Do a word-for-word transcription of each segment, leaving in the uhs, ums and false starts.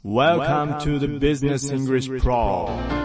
Welcome to the Business English Pro。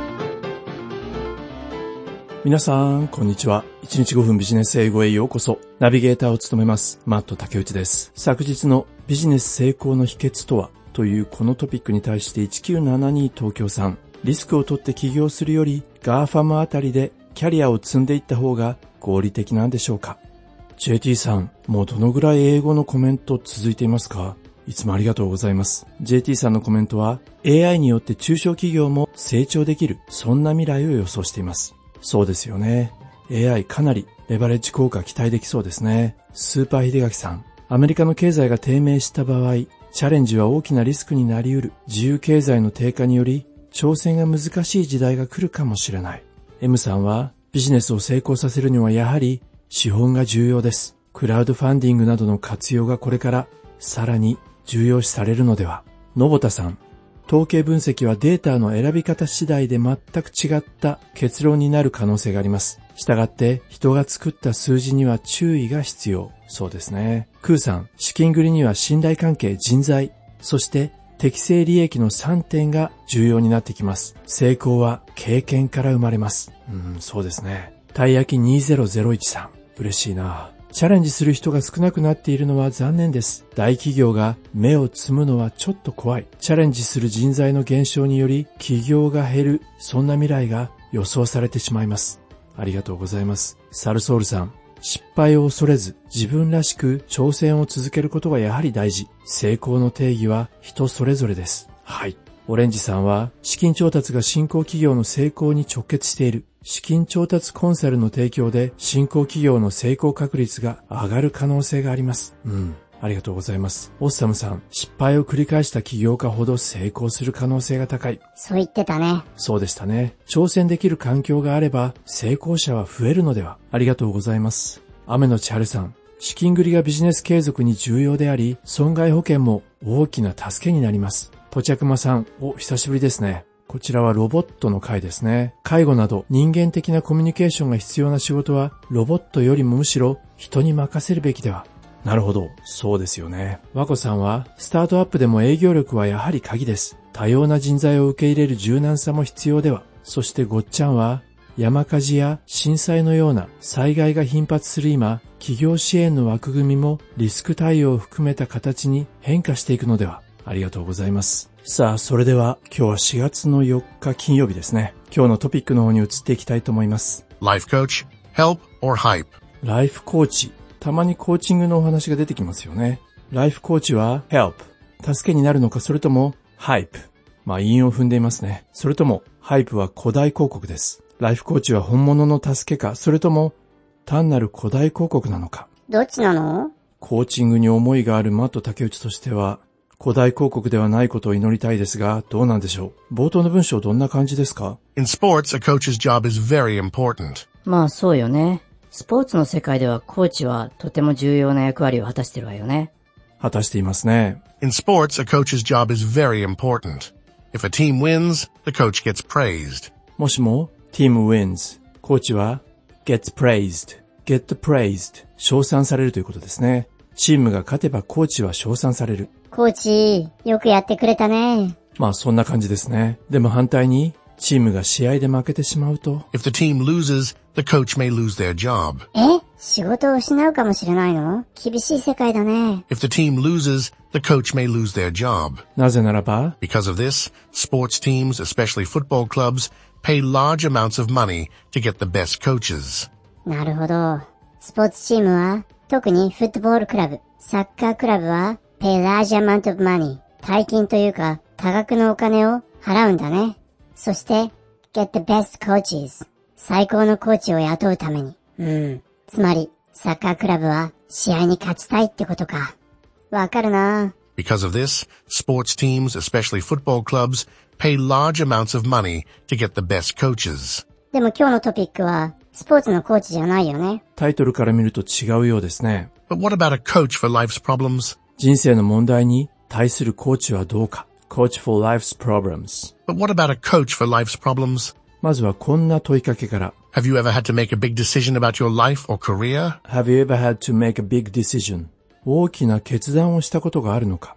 皆さん、こんにちは。いちにちごふんビジネス英語へようこそ。ナビゲーターを務めます、マット竹内です。昨日のビジネス成功の秘訣とはというこのトピックに対していちきゅうななに東京さん、リスクを取って起業するより ガーファム あたりでキャリアを積んでいった方が合理的なんでしょうか。 ジェーティー さん、もうどのぐらい英語のコメント続いていますか？いつもありがとうございます。ジェーティー さんのコメントは エーアイ によって中小企業も成長できる、そんな未来を予想しています。そうですよね。エーアイ かなりレバレッジ効果期待できそうですね。スーパー秀垣さん、アメリカの経済が低迷した場合、チャレンジは大きなリスクになり得る。自由経済の低下により挑戦が難しい時代が来るかもしれない。 M さんはビジネスを成功させるにはやはり資本が重要です。クラウドファンディングなどの活用がこれからさらに重要視されるのでは。野ботさん、統計分析はデータの選び方次第で全く違った結論になる可能性があります。したがって人が作った数字には注意が必要。そうですね。クーさん、資金繰りには信頼関係、人材、そして適正利益のさんてんが重要になってきます。成功は経験から生まれます。うん、そうですね。たい焼きにせんいちさん、嬉しいな。チャレンジする人が少なくなっているのは残念です。大企業が芽を摘むのはちょっと怖い。チャレンジする人材の減少により企業が減る、そんな未来が予想されてしまいます。ありがとうございます。サルソールさん、失敗を恐れず自分らしく挑戦を続けることがやはり大事。成功の定義は人それぞれです。はい。オレンジさんは資金調達が新興企業の成功に直結している。資金調達コンサルの提供で新興企業の成功確率が上がる可能性があります。うん。ありがとうございます。オッサムさん、失敗を繰り返した起業家ほど成功する可能性が高い。 そう言ってたね。 そうでしたね。挑戦できる環境があれば成功者は増えるのでは。ありがとうございます。雨の千春さん、資金繰りがビジネス継続に重要であり、損害保険も大きな助けになります。ポチャクマさん、お、久しぶりですね。こちらはロボットの回ですね。介護など人間的なコミュニケーションが必要な仕事はロボットよりもむしろ人に任せるべきでは。なるほど、そうですよね。和子さんはスタートアップでも営業力はやはり鍵です。多様な人材を受け入れる柔軟さも必要では。そしてごっちゃんは山火事や震災のような災害が頻発する今、企業支援の枠組みもリスク対応を含めた形に変化していくのでは。ありがとうございます。さあ、それでは今日はしがつのよっか金曜日ですね。今日のトピックの方に移っていきたいと思います。 Life Coach, Help or Hype? ライフコーチ。たまにコーチングのお話が出てきますよね。ライフコーチは Help。助けになるのか、それとも Hype。まあ、韻を踏んでいますね。それとも Hype は古代広告です。ライフコーチは本物の助けか、それとも単なる古代広告なのか。 どっちなの？ コーチングに思いがあるマット竹内としては、古代広告ではないことを祈りたいですが、どうなんでしょう。冒頭の文章どんな感じですか？ In sports, a coach's job is very important. まあそうよね。スポーツの世界ではコーチはとても重要な役割を果たしてるわよね。 果たしていますね。 In sports, a coach's job is very important. If a team wins, the coach gets praised. もしも team wins、コーチは gets praised、get praised、称賛されるということですね。チームが勝てばコーチは称賛される。 コーチ、よくやってくれたね。 まあそんな感じですね。でも反対に、チームが試合で負けてしまうと。 If the team loses, the coach may lose their job. え？仕事を失うかもしれないの？厳しい世界だね。 If the team loses, the coach may lose their job. なぜならば Because of this, sports teams, especially football clubs, pay large amounts of money to get the best coaches. なるほど。スポーツチームは、特にフットボールクラブ、サッカークラブは、pay large amount of money。大金というか、多額のお金を払うんだね。そして、get the best coaches。最高のコーチを雇うために。うん。つまり、サッカークラブは、試合に勝ちたいってことか。わかるな。 Because of this, sports teams, especially football clubs, pay large amounts of money to get the best coaches. でも今日のトピックは、スポーツのコーチじゃないよね。 タイトルから見ると違うようですね。 But what about a coach for life's problems? 人生の問題に対するコーチはどうか。Coach for life's problems. But what about a coach for life's problems? まずはこんな問いかけから。 Have you ever had to make a big decision about your life or career? Have you ever had to make a big decision? 大きな決断をしたことがあるのか。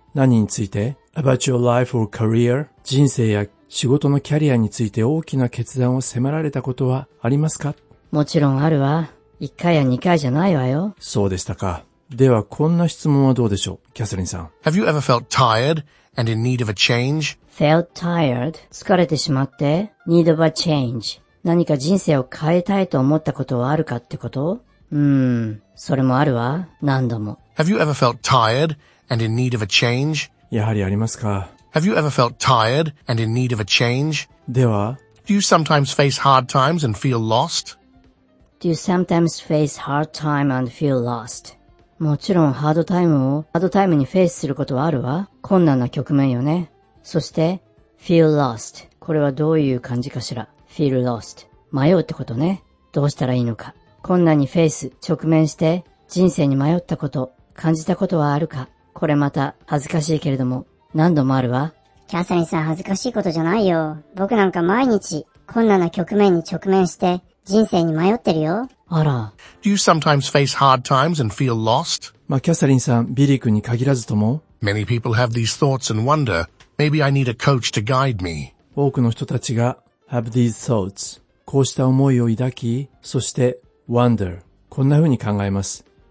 何について ?About your life or career? 人生や仕事のキャリアについて大きな決断を迫られたことはありますか？ もちろんあるわ。一回や二回じゃないわよ。 そうでしたか。ではこんな質問はどうでしょう、キャサリンさん。 Have you ever felt tired and in need of a change? Felt tired? 疲れてしまって need of a change. 何か人生を変えたいと思ったことはあるかってこと？うーん、それもあるわ。何度も。 Have you ever felt tired and in need of a change? やはりありますか。 Have you ever felt tired and in need of a change? では、 Do you sometimes face hard times and feel lost? Do you sometimes face hard time and feel lost? もちろんハードタイムをハードタイムにフェイスすることはあるわ。困難な局面よね。そして、feel lost。これはどういう感じかしら。feel lost。迷うってことね。どうしたらいいのか。困難にフェイス、直面して人生に迷ったこと、感じたことはあるか。これまた恥ずかしいけれども何度もあるわ。 キャサリンさん、恥ずかしいことじゃないよ。僕なんか毎日困難な局面に直面して人生に迷ってるよ。 あら。 Do you sometimes face hard times and feel lost? まあ、キャサリンさん、ビリー君に限らずとも、 Many people have these thoughts and wonder, maybe I need a coach to guide me. 多くの人たちが have these thoughts。こうした思いを抱き、そしてwonder。こんな風に考えます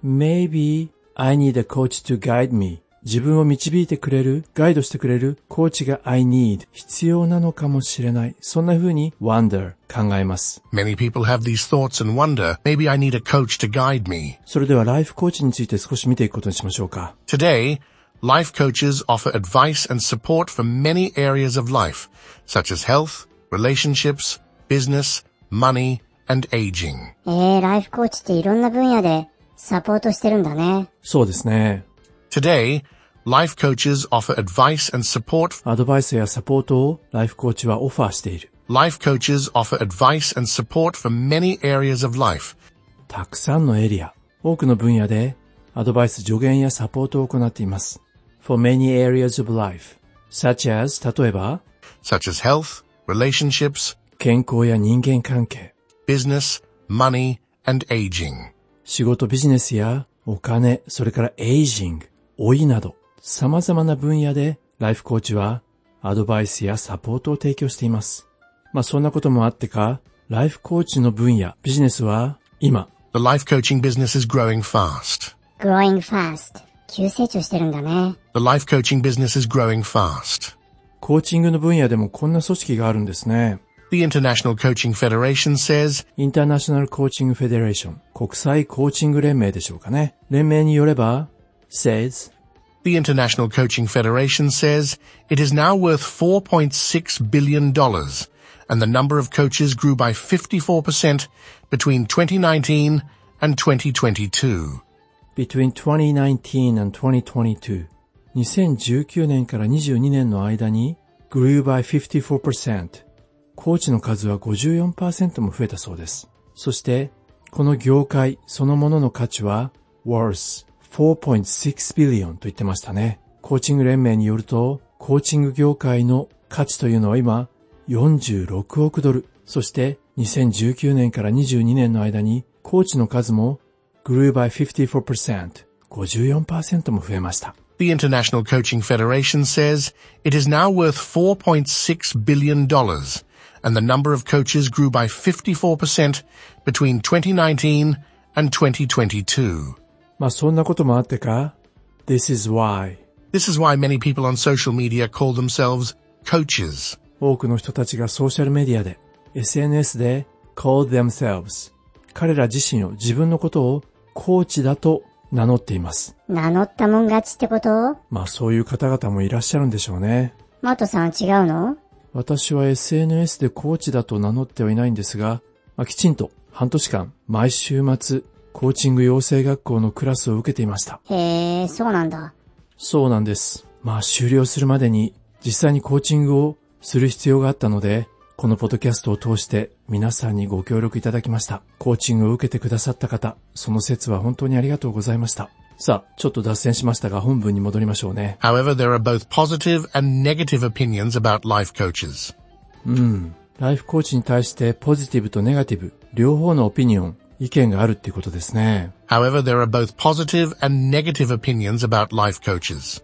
。Maybe I need a coach to guide me. 自分を導いてくれる、ガイドしてくれるコーチが I need 必要なのかもしれない。そんな風に wonder 考えます。 Many people have these thoughts and wonder, maybe I need a coach to guide me. それではライフコーチについて少し見ていくことにしましょうか。 Today, life coaches offer advice and support for many areas of life, such as health, relationships, business, money, and aging. えー、ライフコーチっていろんな分野でサポートしてるんだね。 そうですね。 Today, life coaches offer advice and support. アドバイスやサポートをライフコーチはオファーしている。 Life coaches offer advice and support for many areas of life. たくさんのエリア、多くの分野でアドバイス、助言やサポートを行っています。For many areas of life, such as 例えば such as health, relationships, 健康や人間関係、 business, money, and aging. 仕事、ビジネスやお金、それからエイジング、老いなど、様々な分野でライフコーチはアドバイスやサポートを提供しています。まあそんなこともあってか、ライフコーチの分野、ビジネスは今、 The life coaching business is growing fast. growing fast。急成長してるんだね。 The life coaching business is growing fast. コーチングの分野でもこんな組織があるんですね。 The International Coaching Federation says, インターナショナルコーチングフェデレーション、国際コーチング連盟でしょうかね。連盟によれば、says, The International Coaching Federation says it is now worth four point six billion dollars, and the number of coaches grew by fifty-four percent between twenty nineteen and twenty twenty-two. between twenty nineteen and twenty twenty-two にせんじゅうきゅうねんからにじゅうにねんの間に grew by fifty-four percent コーチの数は ごじゅうよんパーセント も増えたそうです。そしてこの業界そのものの価値は worth four point six billion と言ってましたね。コーチング連盟によるとコーチング業界の価値というのは今よんじゅうろくおくドル。そしてにせんじゅうきゅうねんからにじゅうにねんの間にコーチの数も grew by fifty-four percent ごじゅうよんパーセント も増えました。 The International Coaching Federation says it is now worth four point six billion dollars, and the number of coaches grew by fifty-four percent between twenty nineteen and twenty twenty-two. まあそんなこともあってか This is why This is why many people on social media call themselves coaches. 多くの人たちがソーシャルメディアで エスエヌエス で call themselves 彼ら自身を自分のことをコーチだと名乗っています。 名乗ったもん勝ちってこと？ まあそういう方々もいらっしゃるんでしょうね。 マトさんは違うの？ 私は エスエヌエス でコーチだと名乗ってはいないんですが、まあ、きちんと半年間毎週末コーチング養成学校のクラスを受けていました。 へえ、そうなんだ。 そうなんです。まあ終了するまでに実際にコーチングをする必要があったので、このポッドキャストを通して皆さんにご協力いただきました。コーチングを受けてくださった方、その説は本当にありがとうございました。さあ、ちょっと脱線しましたが本文に戻りましょうね。 However, there are both positive and negative opinions about life coaches. うん。ライフコーチに対してポジティブとネガティブ、両方のオピニオン、意見があるっていうことですね。 However, there are both positive and negative opinions about life coaches.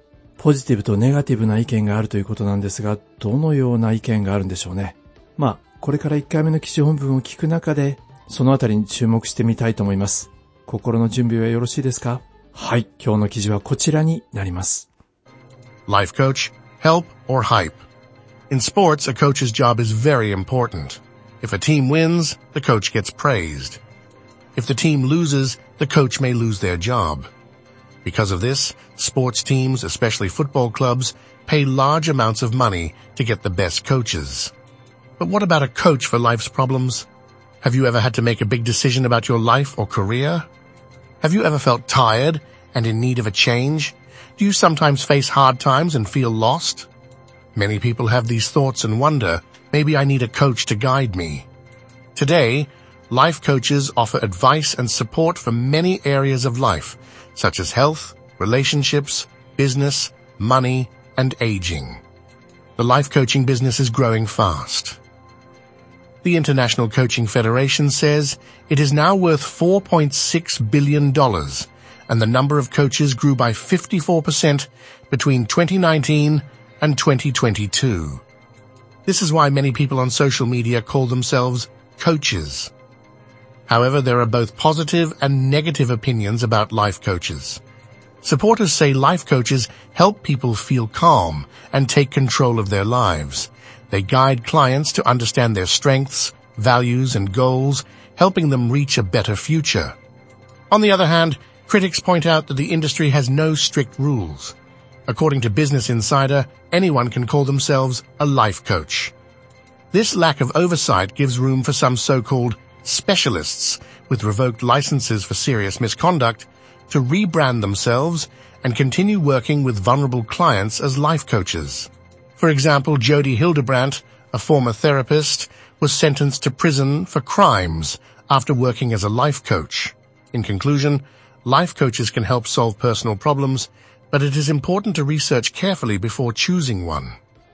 ポジティブとネガティブな意見があるということなんですが、どのような意見があるんでしょうね。まあ、これからいっかいめの記事本文を聞く中で、そのあたりに注目してみたいと思います。心の準備はよろしいですか？はい、今日の記事はこちらになります。 Life coach, help or hype. In sports, a coach's job is very important. If a team wins, the coach gets praised. If the team loses, the coach may lose their job. Because of this, sports teams, especially football clubs, pay large amounts of money to get the best coaches. But what about a coach for life's problems? Have you ever had to make a big decision about your life or career? Have you ever felt tired and in need of a change? Do you sometimes face hard times and feel lost? Many people have these thoughts and wonder, maybe I need a coach to guide me. Today, life coaches offer advice and support for many areas of life, such as health, relationships, business, money, and aging. The life coaching business is growing fast. The International Coaching Federation says it is now worth four point six billion dollars, and the number of coaches grew by fifty-four percent between twenty nineteen and twenty twenty-two. This is why many people on social media call themselves coaches. However, there are both positive and negative opinions about life coaches. Supporters say life coaches help people feel calm and take control of their lives. They guide clients to understand their strengths, values, and goals, helping them reach a better future. On the other hand, critics point out that the industry has no strict rules. According to Business Insider, anyone can call themselves a life coach. This lack of oversight gives room for some so-called specialists with revoked licenses for serious misconduct to rebrand themselves and continue working with vulnerable clients as life coaches. For example, Jody Hildebrandt, a former therapist, was sentenced to prison for crimes after working as a life coach. In conclusion, life coaches can help solve personal problems, but it is important to research carefully before choosing one.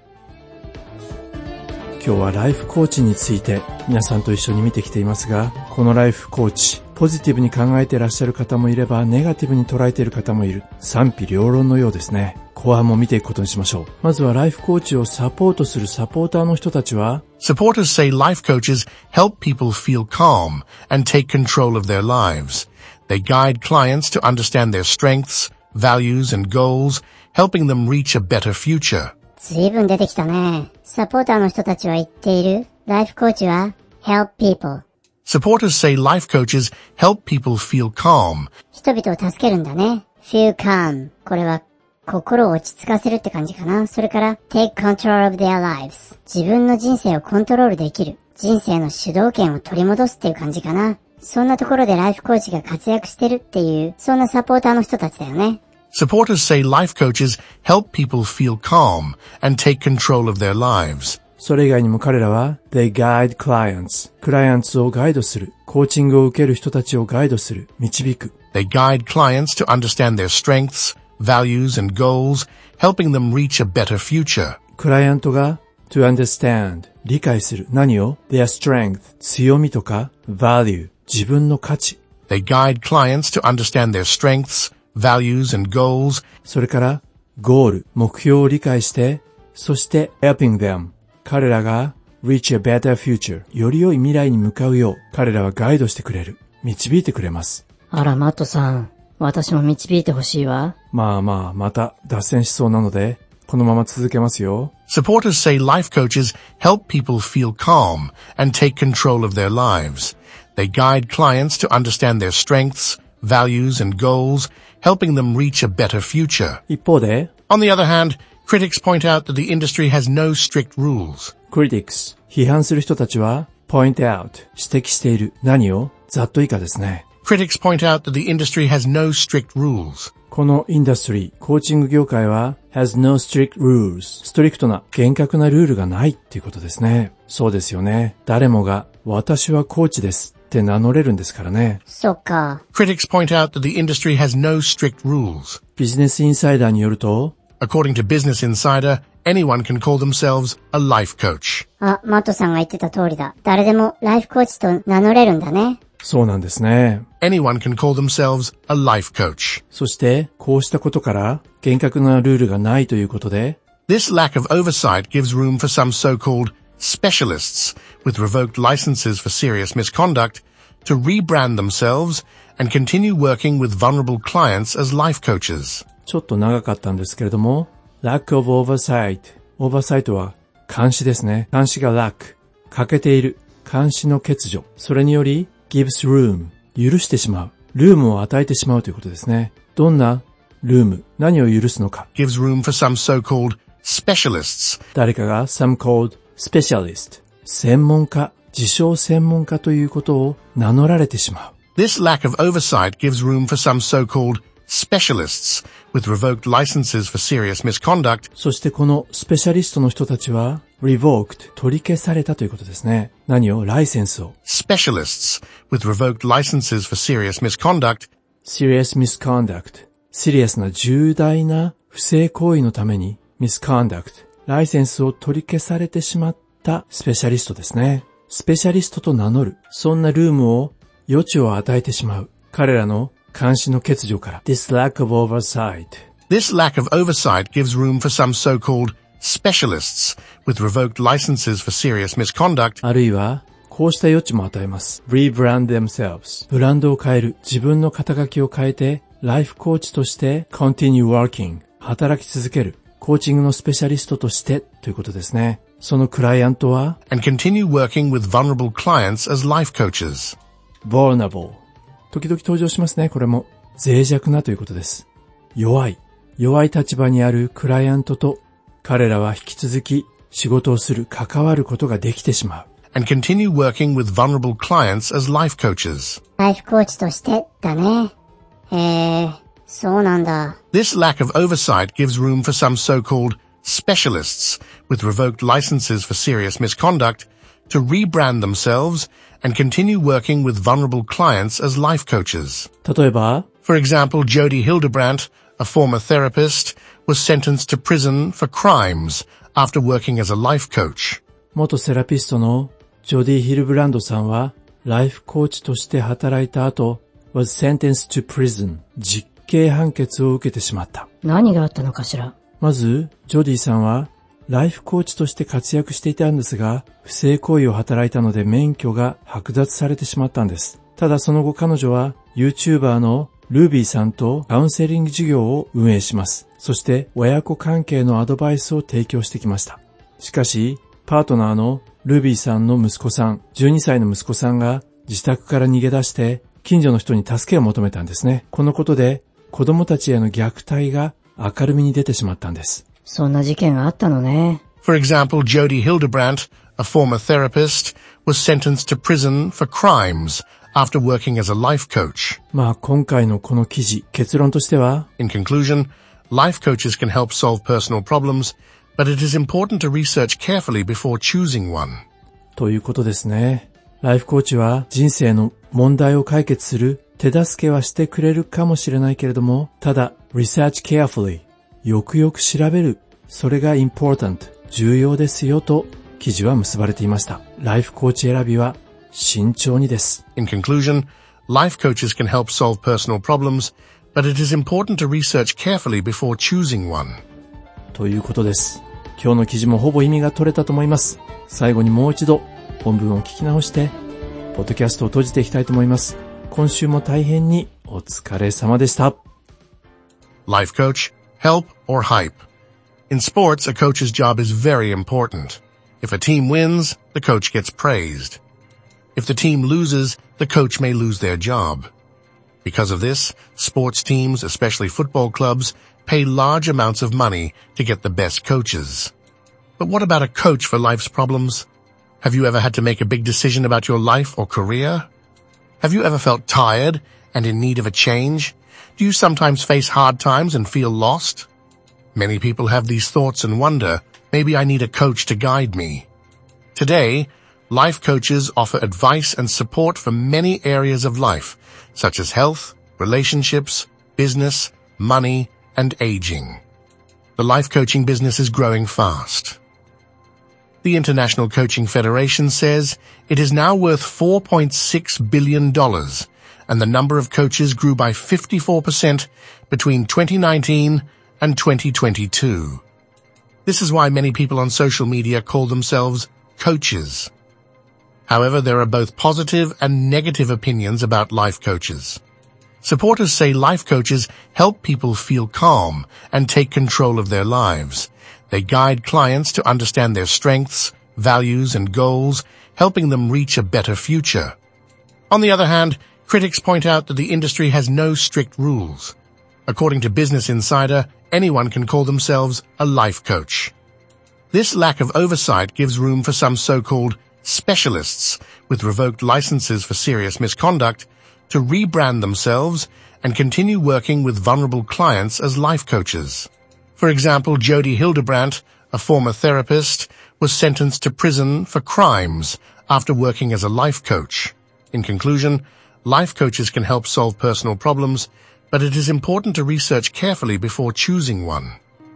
今日はライフコーチについて皆さんと一緒に見てきていますが、このライフコーチ、ポジティブに考えていらっしゃる方もいれば、ネガティブに捉えている方もいる。賛否両論のようですね。後半も見ていくことにしましょう。まずはライフコーチをサポートするサポーターの人たちは、 Supporters say life coaches help people feel calm and take control of their lives. They guide clients to understand their strengths, values, and goals, helping them reach a better future. ずいぶん出てきたね。サポーターの人たちは言っている。ライフコーチは help people. Supporters say life coaches help people feel calm. 人々を助けるんだね。feel calm. これは心を落ち着かせるって感じかな。それから take control of their lives. 自分の人生をコントロールできる。人生の主導権を取り戻すっていう感じかな。そんなところでライフコーチが活躍してるっていう、そんなサポーターの人たちだよね。 Supporters say life coaches help people feel calm and take control of their lives. それ以外にも彼らは They guide clients. クライアンツをガイドする。コーチングを受ける人たちをガイドする。導く。 They guide clients to understand their strengths, values, and goals, helping them reach a better future. クライアントが to understand. 理解する。何を ?their strength. 強みとか value. 自分の価値。 They guide clients to understand their strengths, values, and goals. それからゴール、目標を理解して、そして helping them。彼らが reach a better future。より良い未来に向かうよう、彼らはガイドしてくれる。導いてくれます。 あら、マットさん。私も導いてほしいわ。 まあまあ、また脱線しそうなので、このまま続けますよ。 Supporters say life coaches help people feel calm and take control of their lives. They guide clients to understand their strengths, values, and goals, helping them reach a better future. 一方で、 On the other hand, critics point out that the industry has no strict rules. critics、批判する人たちは point out、指摘している。何を？ざっと以下ですね。 Critics point out that the industry has no strict rules. このインダストリー、コーチング業界は has no strict rules。ストリクトな、厳格なルールがないっていうことですね。そうですよね。誰もが私はコーチですって名乗れるんですからね。 そっか。 Critics point out that the industry has no strict rules. ビジネスインサイダーによると、 According to Business Insider, anyone can call themselves a life coach. あ、マットさんが言ってた通りだ。誰でもライフコーチと名乗れるんだね。 そうなんですね。 Anyone can call themselves a life coach. そして、こうしたことから、厳格なルールがないということで、 This lack of oversight gives room for some so-called specialists with revoked licenses for serious misconduct to rebrand themselves and continue working with vulnerable clients as life coaches. ちょっと長かったんですけれども、lack of oversight。オーバーサイトは監視ですね。監視が lack。欠けている。監視の欠如。それにより gives room。許してしまう。ルームを与えてしまうということですね。どんなルーム、何を許すのか。 Gives room for some so-called specialists. 誰かが some called specialist。専門家、自称専門家ということを名乗られてしまう。 This lack of oversight gives room for some so-called specialists with revoked licenses for serious misconduct. そしてこのスペシャリストの人たちは revoked 取り消されたということですね。何をライセンスを Specialists with revoked licenses for serious misconduct. serious misconduct シリアスな重大な不正行為のために misconduct ライセンスを取り消されてしまったスペシャリストですね。スペシャリストと名乗るそんなルームを余地を与えてしまう彼らの監視の欠如から This lack of oversight This lack of oversight gives room for some so-called specialists with revoked licenses for serious misconduct. あるいはこうした余地も与えます。Rebrand themselves ブランドを変える自分の肩書きを変えてライフコーチとして continue working 働き続けるコーチングのスペシャリストとしてということですね。そのクライアントは and continue working with vulnerable clients as life coaches. vulnerable時々登場しますね。これも脆弱なということです。弱い弱い立場にあるクライアントと彼らは引き続き仕事をする関わることができてしまう。 and continue working with vulnerable clients as life coaches. ライフコーチとしてだね。へえ、そうなんだ。 This lack of oversight gives room for some so-called specialists with revoked licenses for serious misconduct to rebrand themselves and continue working with vulnerable clients as life coaches. 例えば、 For example, Jody Hildebrandt, a former therapist, was sentenced to prison for crimes after working as a life coach. 元セラピストのジョディ・ヒルブランドさんはライフコーチとして働いた後 was sentenced to prison 実刑判決を受けてしまった。 何があったのかしら。 まずジョディさんはライフコーチとして活躍していたんですが不正行為を働いたので免許が剥奪されてしまったんです。ただその後彼女は YouTuber のルービーさんとカウンセリング事業を運営します。そして親子関係のアドバイスを提供してきました。しかしパートナーのルービーさんの息子さん、じゅうにさいの息子さんが自宅から逃げ出して近所の人に助けを求めたんですね。このことで子供たちへの虐待が明るみに出てしまったんです。 そんな事件があったのね。 For example, Jody Hildebrandt, a former therapist, was sentenced to prison for crimes after working as a life coach. まあ今回のこの記事、結論としては In conclusion, life coaches can help solve personal problems, but it is important to research carefully before choosing one. ということですね。ライフコーチは人生の問題を解決する手助けはしてくれるかもしれないけれども、ただ research carefully よくよく調べる、それが important 重要ですよと記事は結ばれていました。ライフコーチ選びは慎重にです。 In conclusion, life coaches can help solve personal problems, but it is important to research carefully before choosing one. ということです。今日の記事もほぼ意味が取れたと思います。最後にもう一度本文を聞き直してポッドキャストを閉じていきたいと思います。今週も大変にお疲れ様でした。 Life coach, help or hype. In sports, a coach's job is very important. If a team wins, the coach gets praised. If the team loses, the coach may lose their job. Because of this, sports teams, especially football clubs, pay large amounts of money to get the best coaches. But what about a coach for life's problems? Have you ever had to make a big decision about your life or career? Have you ever felt tired and in need of a change? Do you sometimes face hard times and feel lost? Many people have these thoughts and wonder, maybe I need a coach to guide me. Today, life coaches offer advice and support for many areas of life, such as health, relationships, business, money, and aging. The life coaching business is growing fast. The International Coaching Federation says it is now worth four point six billion dollars, and the number of coaches grew by fifty-four percent between twenty nineteen and twenty twenty-two. This is why many people on social media call themselves coaches. However, there are both positive and negative opinions about life coaches. Supporters say life coaches help people feel calm and take control of their lives. They guide clients to understand their strengths, values, and goals, helping them reach a better future. On the other hand, critics point out that the industry has no strict rules. According to Business Insider, anyone can call themselves a life coach. This lack of oversight gives room for some so-called specialists with revoked licenses for serious misconduct to rebrand themselves and continue working with vulnerable clients as life coaches. For example, Jody Hildebrandt, a former therapist, was sentenced to prison for crimes after working as a life coach. In conclusion, life coaches can help solve personal problems, but it is important to research carefully before choosing one.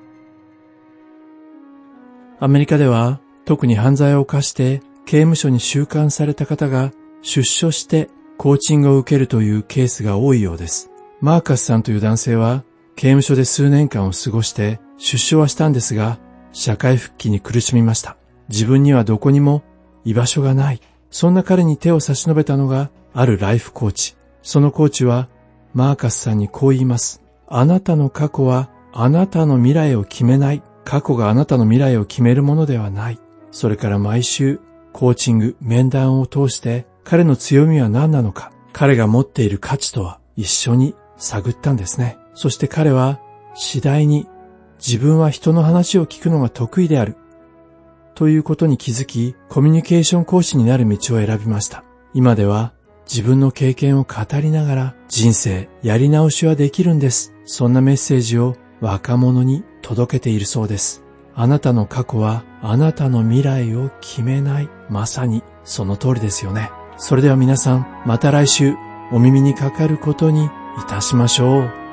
アメリカでは特に犯罪を犯して刑務所に収監された方が出所してコーチングを受けるというケースが多いようです。マーカスさんという男性は刑務所で数年間を過ごして出所はしたんですが、社会復帰に苦しみました。自分にはどこにも居場所がない。そんな彼に手を差し伸べたのがあるライフコーチ。そのコーチはマーカスさんにこう言います。あなたの過去はあなたの未来を決めない。過去があなたの未来を決めるものではない。それから毎週コーチング、面談を通して彼の強みは何なのか、彼が持っている価値とは一緒に探ったんですね。そして彼は次第に自分は人の話を聞くのが得意であるということに気づき、コミュニケーション講師になる道を選びました。今では自分の経験を語りながら人生やり直しはできるんです。そんなメッセージを若者に届けているそうです。あなたの過去はあなたの未来を決めない。まさにその通りですよね。それでは皆さん、また来週お耳にかかることにいたしましょう。